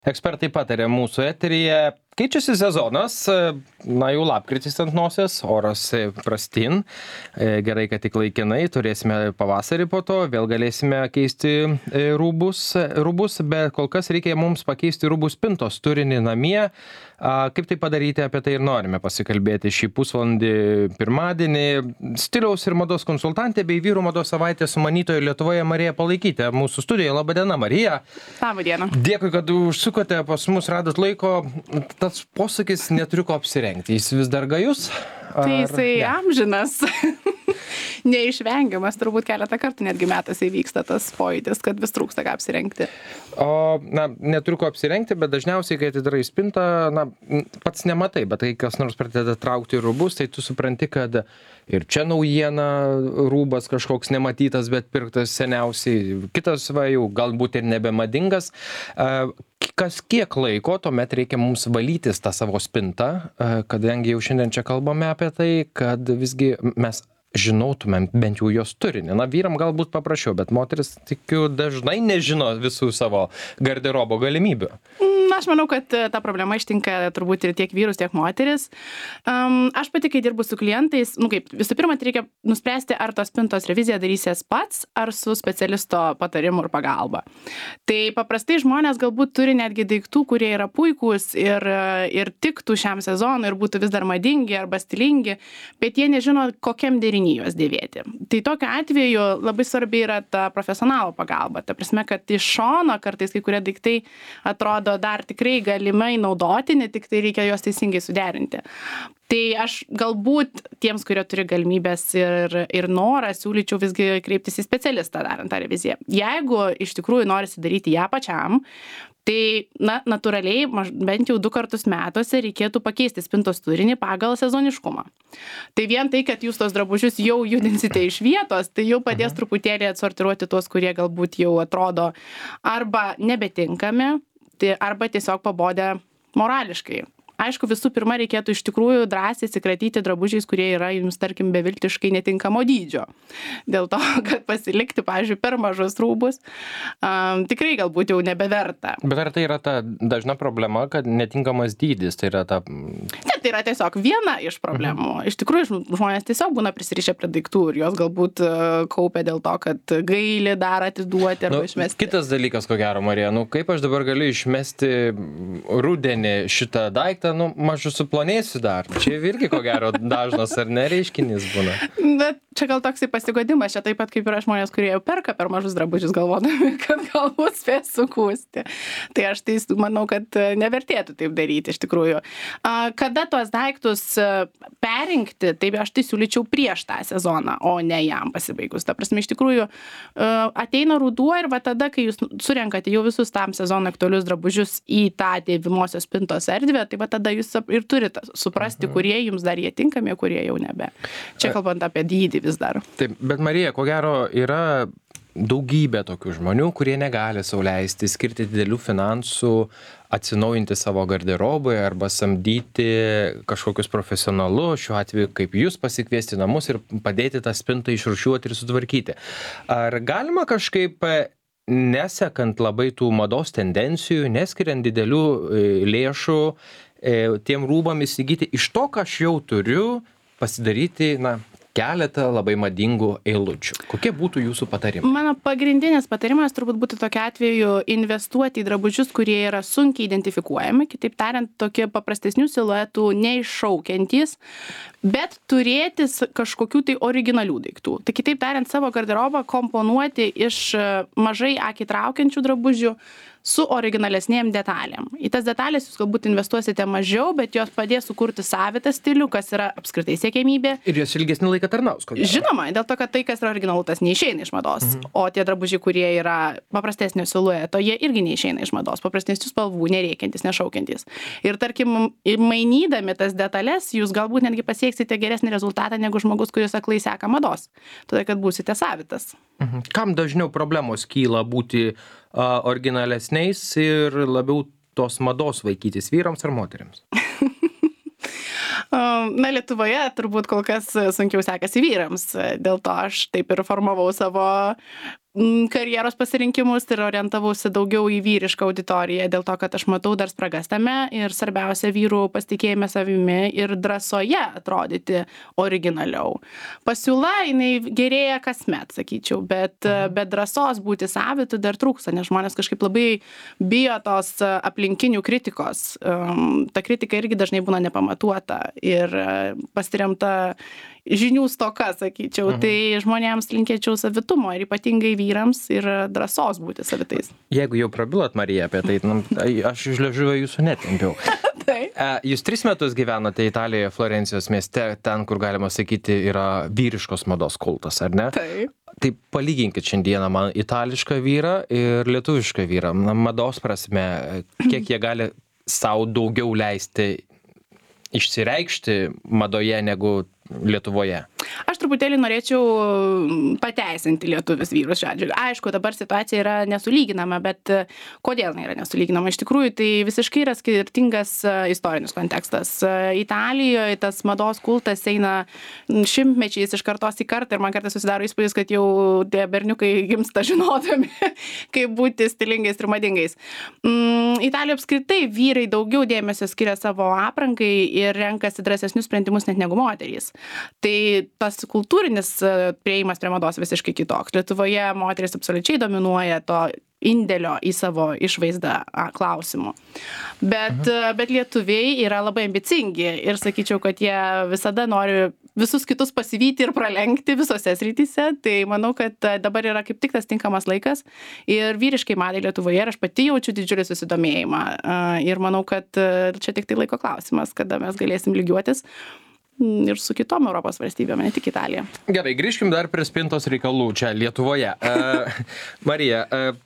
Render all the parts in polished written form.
Ekspertai patarė mūsų eteryje. Keičiasi sezonas, jau lapkritis ant nosies, oras prastin. Gerai, kad tik laikinai, turėsime pavasarį po to, vėl galėsime keisti rūbus, bet kol kas reikia mums pakeisti rūbų spintos turinį namie. Kaip tai padaryti, apie tai ir norime pasikalbėti šį pusvalandį pirmadienį. Stiliaus ir mados konsultantė bei vyrų mados savaitės sumanytoja Lietuvoje Marija Palaikytė. Mūsų studijoje. Labą dieną, Marija. Labą dieną. Dėkui, kad užsukote pas mus, radot laiko. Tas posakis neturiu ko apsirengti. Jis vis dar gajus? Tai jisai amžinas. Neišvengiamas, turbūt keletą kartų netgi metuose įvyksta tas pojūtis, kad vis trūksta ką apsirengti. Neturiu ko apsirengti, bet dažniausiai, kai atidarai spintą, pats nematai, bet kai kas nors pradeda traukti rūbus, tai tu supranti, kad ir čia naujiena, rūbas kažkoks nematytas, bet pirktas seniausiai, kitas jau galbūt ir nebemadingas. Kas kiek laiko, tuomet reikia mums valytis tą savo spintą, kadangi jau šiandien čia kalbame apie tai, kad visgi mes žinotumėm bent jau jos turinį. Vyram galbūt paprasčiau, bet moteris, tikiu, dažnai nežino visų savo garderobo galimybių. Aš manau, kad ta problema ištinka turbūt ir tiek vyrus, tiek moteris. Aš pati, kai dirbu su klientais, visų pirma, tai reikia nuspręsti, ar tos spintos reviziją darysies pats, ar su specialisto patarimu ir pagalba. Tai paprastai žmonės galbūt turi netgi daiktų, kurie yra puikūs ir tiktų šiam sezonui ir būtų vis dar madingi arba stilingi, bet jie nežino, kokiam derinį juos dėvėti. Tai tokiu atveju labai svarbi yra ta profesionalo pagalba. Ta prasme, kad iš šono kartais kai kurie daiktai atrodo dar tikrai galimai naudoti, ne tik tai reikia juos teisingai suderinti. Tai aš galbūt tiems, kurie turi galimybės ir norą, siūlyčiau visgi kreiptis į specialistą darant tą reviziją. Jeigu iš tikrųjų norisi daryti ją pačiam, tai natūraliai bent jau 2 kartus metuose reikėtų pakeisti spintos turinį pagal sezoniškumą. Tai vien tai, kad jūs tos drabužius jau judinsite iš vietos, tai jau padės truputėlį atsortiruoti tuos, kurie galbūt jau atrodo arba nebetinkami, arba tiesiog pabodę morališkai. Aišku, visų pirma, reikėtų iš tikrųjų drąsiai atsikratyti drabužiais, kurie yra jums, tarkim, beviltiškai netinkamo dydžio. Dėl to, kad pasilikti, pavyzdžiui, per mažus rūbus, tikrai galbūt jau nebeverta. Bet ar tai yra ta dažna problema, kad netinkamas dydis, tai yra ta... Ne, tai yra tiesiog viena iš problemų. Iš tikrųjų, žmonės tiesiog būna prisirišę prie daiktų ir jos galbūt kaupia dėl to, kad gaili dar atiduoti arba išmesti. Kitas dalykas, ko gero, Marija, kaip aš dabar galiu išmesti rudenį šitą daiktą, mažu suplonėsiu dar. Čia irgi, ko gero, dažnas ar nereiškinys būna. Bet čia gal toksai pasigodimas, čia taip pat kaip yra žmonės, kurie jau perka per mažus drabužius galvodami, kad galbūt spės sukūsti. Tai aš tai manau, kad nevertėtų taip daryti iš tikrųjų. Kada tuos daiktus perinkti, tai aš tai siūlyčiau prieš tą sezoną, o ne jam pasibaigus. Ta prasme, iš tikrųjų, ateina ruduo ir va tada, kai jūs surenkate jau visus tam sezonui aktualius drabužius į tą dėvimosios spintos erdvę, tai va tada jūs ir turite suprasti, kurie jums dar jie tinkami, kurie jau nebe. Čia kalbant apie dydį vis dar. Taip, bet Marija, ko gero, yra daugybė tokių žmonių, kurie negali sau leisti skirti didelių finansų, atsinaujinti savo garderobą arba samdyti kažkokius profesionalus, šiuo atveju kaip jūs pasikviesti namus ir padėti tą spintą išrūšiuoti ir sutvarkyti. Ar galima kažkaip, nesekant labai tų mados tendencijų, neskiriant didelių lėšų, tiem rūbam įsigyti iš to, ką aš jau turiu, pasidaryti, keletą labai madingų eilučių. Kokie būtų jūsų patarimai? Mano pagrindinis patarimas turbūt būtų tokiu atveju investuoti į drabužius, kurie yra sunkiai identifikuojami, kitaip tariant, tokie paprastesnių siluetų neiššaukiantys, bet turėti kažkokių tai originalių daiktų. Tai kitaip tariant, savo garderobą komponuoti iš mažai akį traukiančių drabužių su originalesnėm detalėm. Į tas detalės jūs galbūt investuosite mažiau, bet jos padės sukurti savitą stilių, kas yra apskritai siekiamybė. Ir jos ilgesnį laiką tarnaus. Žinoma, dėl to, kad tai, kas yra originalu, tas neišeina iš mados. O tie drabužiai, kurie yra paprastesnio silueto, jie irgi neišeina iš mados. Paprastesnių spalvų, nereikiantis, nešaukiantis. Ir tarkim, mainydami tas detalės, jūs galbūt netgi pasieksite geresnį rezultatą negu žmogus, kuris aklai seka mados. Todėl, kad būsite savitas. Kam dažniau problemos kyla būti originalesniais ir labiau tos mados vaikytis, vyrams ar moteriams? Lietuvoje turbūt kol kas sunkiau sekasi vyrams. Dėl to aš taip ir formavau savo karjeros pasirinkimus ir orientavausi daugiau į vyrišką auditoriją, dėl to, kad aš matau dar spragas tame ir svarbiausia vyrų pasitikėjime savimi ir drąsoje atrodyti originaliau. Pasiūla, jinai gerėja kasmet, sakyčiau, bet drąsos būti savitu dar trūksta, nes žmonės kažkaip labai bijo tos aplinkinių kritikos. Ta kritika irgi dažnai būna nepamatuota ir pasiremta žinių stoka, sakyčiau. Tai žmonėms linkėčiau savitumo ir ypatingai vyrams ir drąsos būti savitais. Jeigu jau prabilot, Marija, apie tai, aš iš liežuvio jūsų netempiau. Jūs 3 metus gyvenote Italijoje, Florencijos mieste, ten, kur galima sakyti, yra vyriškos mados kultas, ar ne? Taip. Tai palyginkit šiandieną man itališką vyrą ir lietuvišką vyrą. Mados prasme, kiek jie gali sau daugiau leisti išsireikšti madoje negu Lietuvoje? Aš truputėlį norėčiau pateisinti lietuvius vyrus šiuo atžvilgiu. Aišku, dabar situacija yra nesulyginama, bet kodėl jinai yra nesulyginama? Iš tikrųjų, tai visiškai yra skirtingas istorinis kontekstas. Italijoje tas mados kultas eina šimtmečiais iš kartos į kartą ir man kartais susidaro įspūdis, kad jau tie berniukai gimsta žinodami, kaip būti stilingais ir madingais. Italijoje apskritai vyrai daugiau dėmesio skiria savo aprangai ir renkasi drąsesnius sprendimus net negu moterys. Tai tas kultūrinis priėjimas prie mados visiškai kitoks. Lietuvoje moteris absoliučiai dominuoja to indėlio į savo išvaizdą klausimu. Bet lietuviai yra labai ambicingi ir sakyčiau, kad jie visada nori visus kitus pasivyti ir pralenkti visose srityse. Tai manau, kad dabar yra kaip tik tas tinkamas laikas ir vyriškai madai Lietuvoje ir aš pati jaučiu didžiulį susidomėjimą. Ir manau, kad čia tik tai laiko klausimas, kada mes galėsim lygiuotis ir su kitom Europos valstybėm, ne tik Italija. Gerai, grįžkim dar prie spintos reikalų čia Lietuvoje. Marija,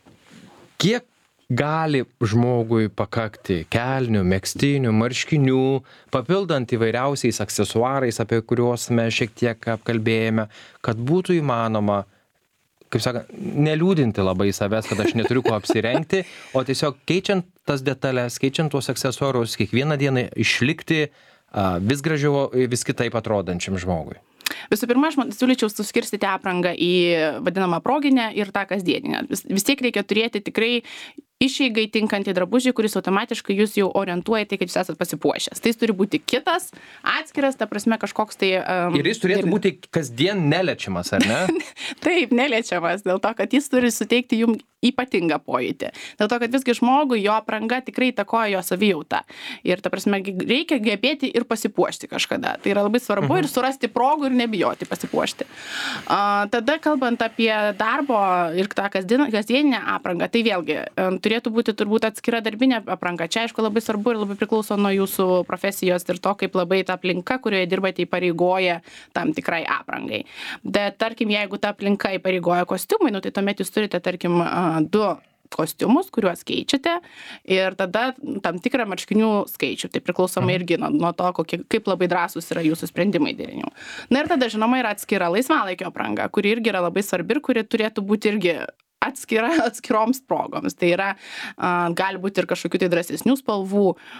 kiek gali žmogui pakakti kelnių, megztinių, marškinių, papildant įvairiausiais aksesuarais, apie kuriuos mes šiek tiek apkalbėjome, kad būtų įmanoma, kaip sakant, neliūdinti labai savęs, kad aš neturiu ko apsirengti, o tiesiog keičiant tas detalės, keičiant tuos aksesuarus, kiekvieną dieną išlikti vis gražiau, vis kitaip atrodančiam žmogui? Visų pirma, aš siūlyčiau suskirstyti aprangą į vadinamą proginę ir tą kasdieninę. Vis tiek reikia turėti tikrai išeigai tinkantį drabužį, kuris automatiškai jūs jau orientuoja tai, kad jūs esat pasipuošęs. Tai jis turi būti kitas, atskiras, ta prasme kažkoks tai... Ir jis turėtų būti kasdien neliečiamas, ar ne? Taip, neliečiamas, dėl to, kad jis turi suteikti jums ypatingą pojūtį. Dėl to, kad visgi žmogui jo apranga tikrai įtakoja jo savijautą. Ir ta prasme, reikia gebėti ir pasipuošti kažkada. Tai yra labai svarbu ir surasti progų ir nebijoti pasipuošti. Tada, kalbant apie darbo ir tą kasdieninę aprangą, tai vėlgi turėtų būti turbūt atskira darbinė apranga. Čia, aišku, labai svarbu ir labai priklauso nuo jūsų profesijos ir to, kaip labai ta aplinka, kurioje dirbate, įpareigoja tam tikrai aprangai. Bet, tarkim, jeigu ta aplinka įpareigoja kostiumai, tai tuomet jūs turite, tarkim, 2 kostiumus, kuriuos keičiate ir tada tam tikrą marškinių skaičių. Tai priklausomai irgi nuo to, kaip labai drąsūs yra jūsų sprendimai derinių. Na ir tada, žinoma, yra atskira laisvalaikio apranga, kuri irgi yra labai svarbi ir kuri turėtų būti irgi atskiroms progoms. Tai yra, gali būti ir kažkokių tai drąsesnių spalvų,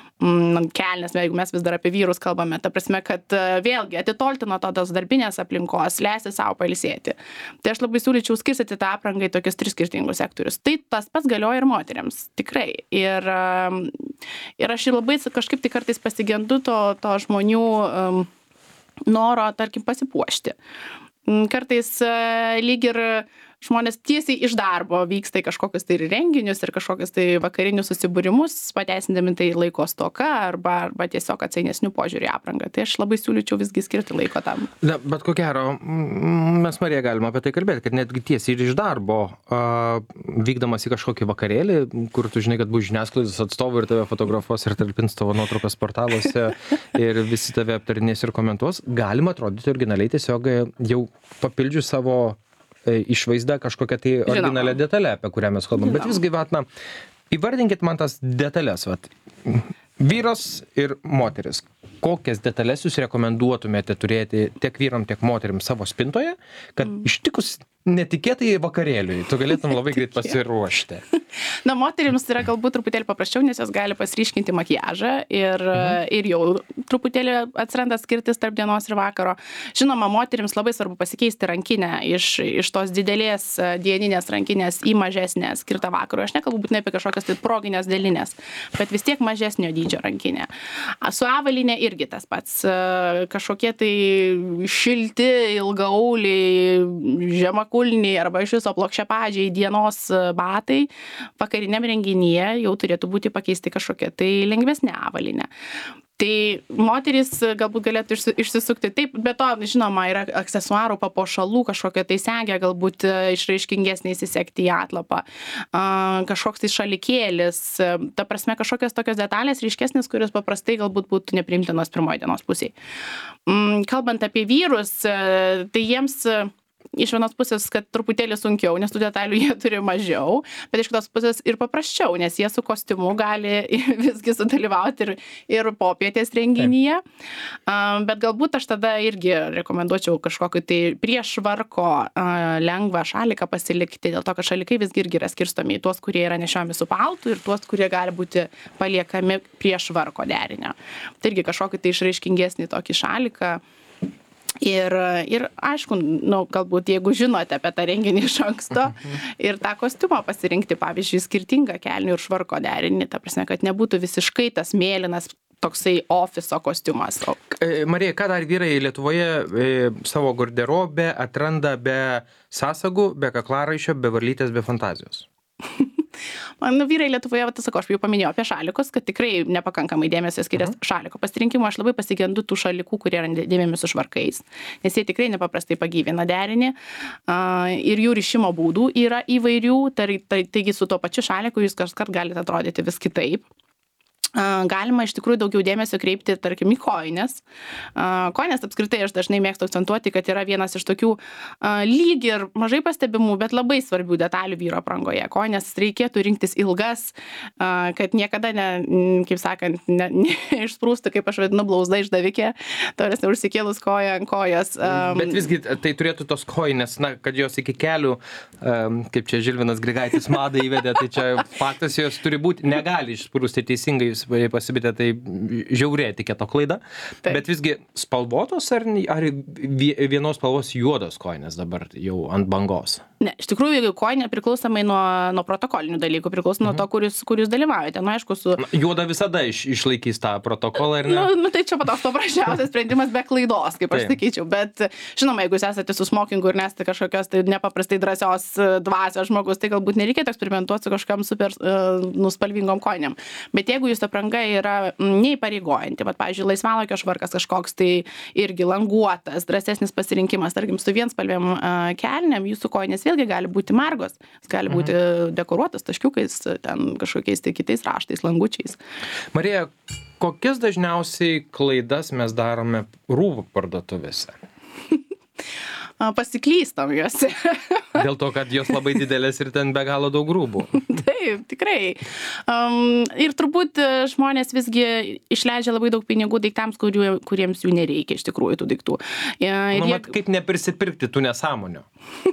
kelnes, jeigu mes vis dar apie vyrus kalbame, ta prasme, kad vėlgi atitolti nuo tos darbinės aplinkos, leisti savo pailsėti. Tai aš labai siūlyčiau skirstyti tą aprangą į tokius 3 skirtingus sektorius. Tai tas pats galioja ir moteriams, tikrai. Ir aš labai kažkaip tai kartais pasigendu to žmonių noro, tarkim, pasipuošti. Kartais lyg ir žmonės tiesiai iš darbo vyksta į kažkokius tai renginius ir kažkokius tai vakarinius susibūrimus, pateisindami tai laiko stoka arba tiesiog atsainesnių požiūrį aprangą. Tai aš labai siūlyčiau visgi skirti laiko tam. Na, bet ko gero, mes, Marija, galime apie tai kalbėti, kad netgi tiesiai iš darbo vykdamas į kažkokį vakarėlį, kur tu žinai, kad bus žiniasklaidos atstovų ir tave fotografuos ir talpins tavo nuotraukas portaluose ir visi tave aptarinės ir komentuos, galima atrodyti originaliai tiesiog jau papildžius savo išvaizda kažkokia tai originalią detalę, apie kurią mes kalbam. Bet visgi, įvardinkit man tas detalės. Vyras ir moteris. Kokias detalės jūs rekomenduotumėte turėti tiek vyram, tiek moterim savo spintoje, kad ištikus netikėtai vakarėliui, tu galėtum labai greit pasiruošti. Na, moterims yra galbūt truputėlį paprasčiau, nes jos gali pasiryškinti makiažą ir jau truputėlį atsiranda skirtis tarp dienos ir vakaro. Žinoma, moterims labai svarbu pasikeisti rankinę iš tos didelės dieninės rankinės į mažesnę skirtą vakarui. Aš nekalbu būtinai apie kažkokias tai proginės dėlinės, bet vis tiek mažesnio dydžio rankinė. Su avalinė irgi tas pats. Kažkokie tai šilti, ilgaauliai, žemakulniai arba iš viso plokščiapadžiai dienos batai vakariniam renginyje jau turėtų būti pakeisti kažkokia tai lengvesnė avalynė. Tai moterys galbūt galėtų išsisukti taip, bet to, žinoma, yra aksesuarų, papuošalų, kažkokia tai segė, galbūt išraiškingesnė įsisekti į atlapą, kažkoks tai šalikėlis, ta prasme kažkokios tokios detalės ryškesnės, kurios paprastai galbūt būtų nepriimtinos pirmoje dienos pusėje. Kalbant apie vyrus, tai jiems iš vienos pusės, kad truputėlį sunkiau, nes tų detalių jie turi mažiau, bet iš kitos pusės ir paprasčiau, nes jie su kostiumu gali visgi sudalyvauti ir popietės renginyje. Bet galbūt aš tada irgi rekomenduočiau kažkokį tai prieš švarko lengvą šaliką pasilikti, dėl to, kad šalikai visgi irgi yra skirstomi į tuos, kurie yra nešiojami su paltu ir tuos, kurie gali būti paliekami prieš švarko derinio. Tai irgi kažkokį tai išraiškingesnį tokį šaliką. Ir aišku, galbūt jeigu žinote apie tą renginį iš anksto ir tą kostiumą pasirinkti, pavyzdžiui, skirtingą kelnių ir švarko derinį, ta prasme, kad nebūtų visiškai tas mėlynas toksai ofiso kostiumas. Marija, ką dar vyrai Lietuvoje savo garderobę atranda be sąsagų, be kaklaraiščio, be varlytės, be fantazijos? Vyrai Lietuvoje, aš jau paminėjau apie šalikus, kad tikrai nepakankamai dėmesio skiria šaliko pasirinkimo. Aš labai pasigendu tų šalikų, kurie yra dėmėmi su švarkais, nes jie tikrai nepaprastai pagyvina derinį ir jų rišimo būdų yra įvairių, taigi su tuo pačiu šaliku jūs kažkart galite atrodyti vis kitaip. Galima iš tikrųjų daugiau dėmesio kreipti, tarkim, į kojines. Kojines apskritai aš dažnai mėgstu akcentuoti, kad yra vienas iš tokių lyg ir mažai pastebimų, bet labai svarbių detalių vyro aprangoje. Kojines reikėtų rinktis ilgas, kad niekada, kaip sakant, neišsprūstų, kaip aš vadinu, blauzda išdavikė, taurės neužsikėlus koją ant kojos. Bet visgi tai turėtų tos kojines, kad jos iki kelių, kaip čia Žilvinas Grigaitis madą įvedė, tai čia faktas jos turi būti, negali išsprūsti teisingai. Jūs pasibėte, tai žiauri etiketo klaida. Taip. Bet visgi spalvotos ar vienos spalvos juodos kojinės dabar jau ant bangos? Ne, iš tikrųjų, jeigu kojinė priklausomai nuo protokolinių dalykų, priklauso nuo to, kur jūs dalyvaujate. Aišku, juoda visada išlaikys tą protokolą, ir ne? Tai čia patos paprasčiausias sprendimas be klaidos, kaip aš sakyčiau. Bet, žinoma, jeigu jūs esate su smokingu ir nesate kažkokios tai nepaprastai drąsios dvasios žmogus, tai galbūt nereikėtų eksperimentuoti su kažkokiam super nuspalvingom kojinėm. Bet jeigu jūsų apranga yra neįpareigojanti, pavyzdžiui, laisvalaikio švarkas kažkoks tai irgi languotas, drąsesnis pasirinkimas, tarkim, su vienspalvėm kelnėm, jūsų kojinės vėlgi gali būti margos, gali būti dekoruotas taškiukais, ten kažkokiais tai kitais raštais, langučiais. Marija, kokias dažniausiai klaidas mes darome rūbų parduotuvėse? Pasiklystam juose. Dėl to, kad jos labai didelės ir ten be galo daug rūbų. Taip, tikrai. Ir turbūt žmonės visgi išleidžia labai daug pinigų daiktams, kuriems jų nereikia iš tikrųjų tų daiktų. Kaip neprisipirkti tų nesąmonių?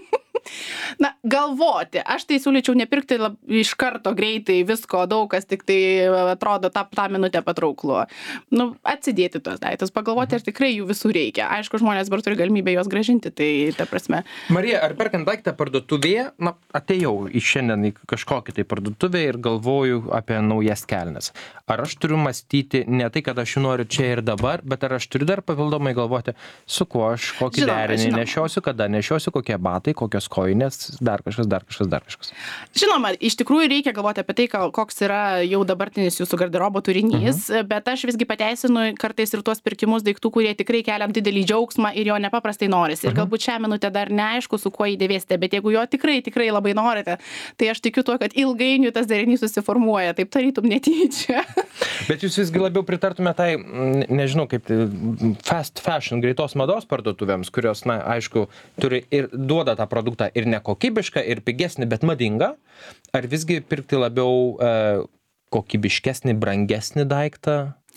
Na, galvoti. Aš tai siūlyčiau nepirkti iš karto greitai visko, daug kas tik tai atrodo tą minutę patrauklu. Atsidėti tos daiktus, pagalvoti, ar tikrai jų visų reikia. Aišku, žmonės dabar turi galimybę juos grąžinti, tai ta prasme. Marija, ar perkant daiktą parduotuvėje, atėjau šiandien į kažkokį tai parduotuvę ir galvoju apie naujas kelnes. Ar aš turiu mąstyti ne tai, kad aš jų noriu čia ir dabar, bet ar aš turiu dar papildomai galvoti, su kuo aš kokį derinį nešiosiu, kada nešiosiu, kokie batai, kokios kojinės, dar kažkas. Žinoma, iš tikrųjų reikia galvoti apie tai, koks yra jau dabartinis jūsų garderobo turinys, bet aš visgi pateisinu kartais ir tuos pirkimus daiktų, kurie tikrai keliam didelį džiaugsmą ir jo nepaprastai norisi. Ir galbūt šią minutę dar neaišku, su kuo įdėvėsite, bet jeigu jo tikrai labai norite, tai aš tikiu tuo, kad ilgainiui tas derinys susiformuoja, taip tarytum netyčia. Bet jūs visgi labiau pritartume tai, nežinau, kaip fast fashion, greitos mados parduotuvėms, kurios, aišku, turi ir duoda tą produktą ir nekokybišką, ir pigesnį, bet madingą, ar visgi pirkti labiau kokybiškesnį, brangesnį daiktą?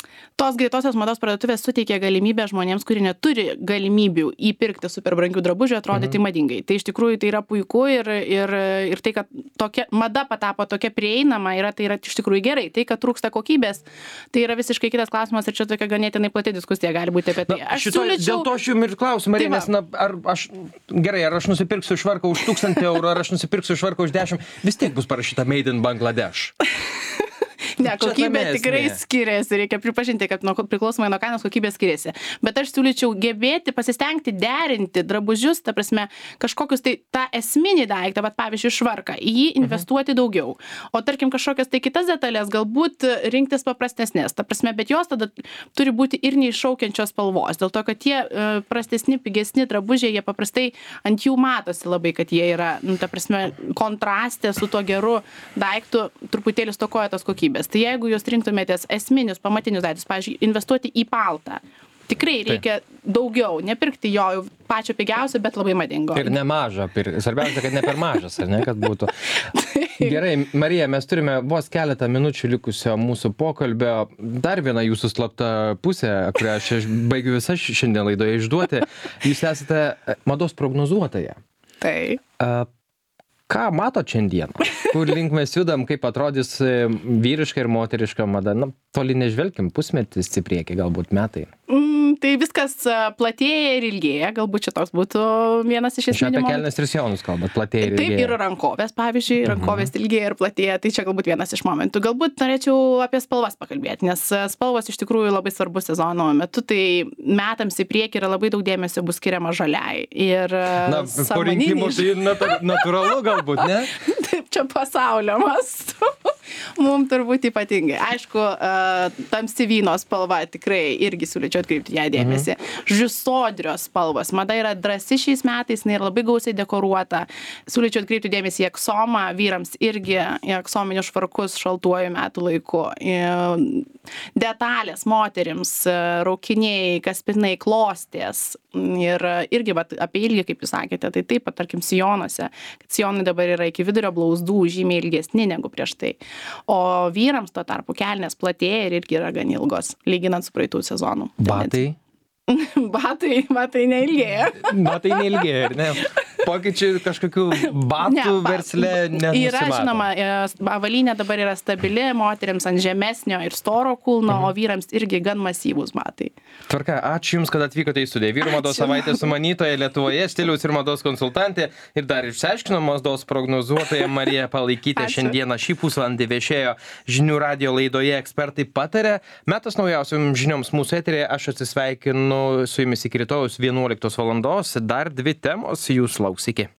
Tos greitosios mados parduotuvės suteikia galimybę žmonėms, kurie neturi galimybių įpirkti super brangių drabužių, atrodyti madingai. Tai iš tikrųjų tai yra puiku ir tai, kad tokia mada patapo tokia prieinama, tai yra iš tikrųjų gerai. Tai, kad trūksta kokybės, tai yra visiškai kitas klausimas ir čia tokia ganėtinai plati diskusija gali būti apie tai. Dėl to aš jums ir klausiu, Marija, nes ar aš nusipirksiu švarką už 1000 eurų, ar aš nusipirksiu švarką už 10, vis tiek bus parašyta Made in Bangladesh. Ne, kokybė tikrai skiriasi, reikia pripažinti, kad priklausomai nuo kainos kokybė skiriasi. Bet aš siūlyčiau gebėti, pasistengti derinti drabužius, ta prasme, kažkokius tai tą esminį daiktą, bet pavyzdžiui, švarką, į jį investuoti daugiau. O tarkim, kažkokias tai kitas detalės, galbūt rinktis paprastesnės, ta prasme, bet jos tada turi būti ir neiššaukiančios spalvos, dėl to, kad tie prastesni, pigesni drabužiai, jie paprastai ant jų matosi labai, kad jie yra, ta prasme, kontraste su tuo geru daiktu, truputėlį stokoja tos kokybės. Tai jeigu jūs rinktumėtės esminius, pamatinius daiktus, pavyzdžiui, investuoti į paltą, tikrai reikia daugiau, nepirkti jo pačio pigiausio, bet labai madingo. Ir nemažą, svarbiausia, kad ne per mažas, ar ne, kad būtų. Gerai, Marija, mes turime vos keletą minučių likusio mūsų pokalbio. Dar viena jūsų slapta pusė, kurią aš baigiu visą šiandien laidoje išduoti. Jūs esate mados prognozuotoja. Tai. Ką matot šiandien? Kur link mes judam, kaip atrodys vyriška ir moteriška mada? Na, toli nežvelkim, pusmetis į priekį, galbūt metai. Tai viskas platėja ir ilgėja, galbūt čia toks būtų vienas iš esminių. Apie kelnes ir sijonus kalbat, platėja ir ilgėja. Taip, ir rankovės, pavyzdžiui, rankovės ilgėja ir platėja, tai čia galbūt vienas iš momentų. Galbūt norėčiau apie spalvas pakalbėti, nes spalvos iš tikrųjų labai svarbus sezono metu, tai metams į priekį yra labai daug dėmesio bus skiriama žaliai. Ir po rinkimų tai natūralu galbūt, ne? Taip, čia pasaulio mastu. Mums turbūt ypatingai. Aišku, tamsi vyno spalva tikrai irgi siūlyčiau atkreipti ją dėmesį. Žodžiu, sodrios spalvos. Mada yra drąsi šiais metais, jinai yra labai gausiai dekoruota. Siūlyčiau atkreipti dėmesį į aksomą, vyrams irgi į aksominius švarkus šaltuoju metų laiku. Detalės moterims, raukiniai, kaspinai, klostės. Ir irgi apie ilgį, kaip jūs sakėte, tai taip pat, tarkim, sijonuose. Sijonai dabar yra iki vidurio blauzdų žymiai ilgesni negu prieš tai. O vyrams tuo tarpu kelnės platėja ir irgi yra gan ilgos, lyginant su praeitų sezonų. Batai? Batai neilgėja. Batai neilgėja, ar ne? Pokyčių kažkokių batų versle nenusimato. Yra, žinoma, avalynė dabar yra stabili, moteriams ant žemesnio ir storo kulno, o vyrams irgi gan masyvūs batai. Tvarka, ačiū Jums, kad atvykote į studiją. Vyrų mados savaitės sumanytoja Lietuvoje, stiliaus ir mados konsultantė ir dar išsiaiškino mados prognozuotoja Marija Palaikytė. Šiandieną šį pusvalandį viešėjo Žinių radijo laidoje Ekspertai pataria. Metas naujausiom žinioms mūsų eterėje. Aš atsisveikinu su Jumis iki rytojaus 11 valandos. Dar 2 temos jūs lauks. Iki.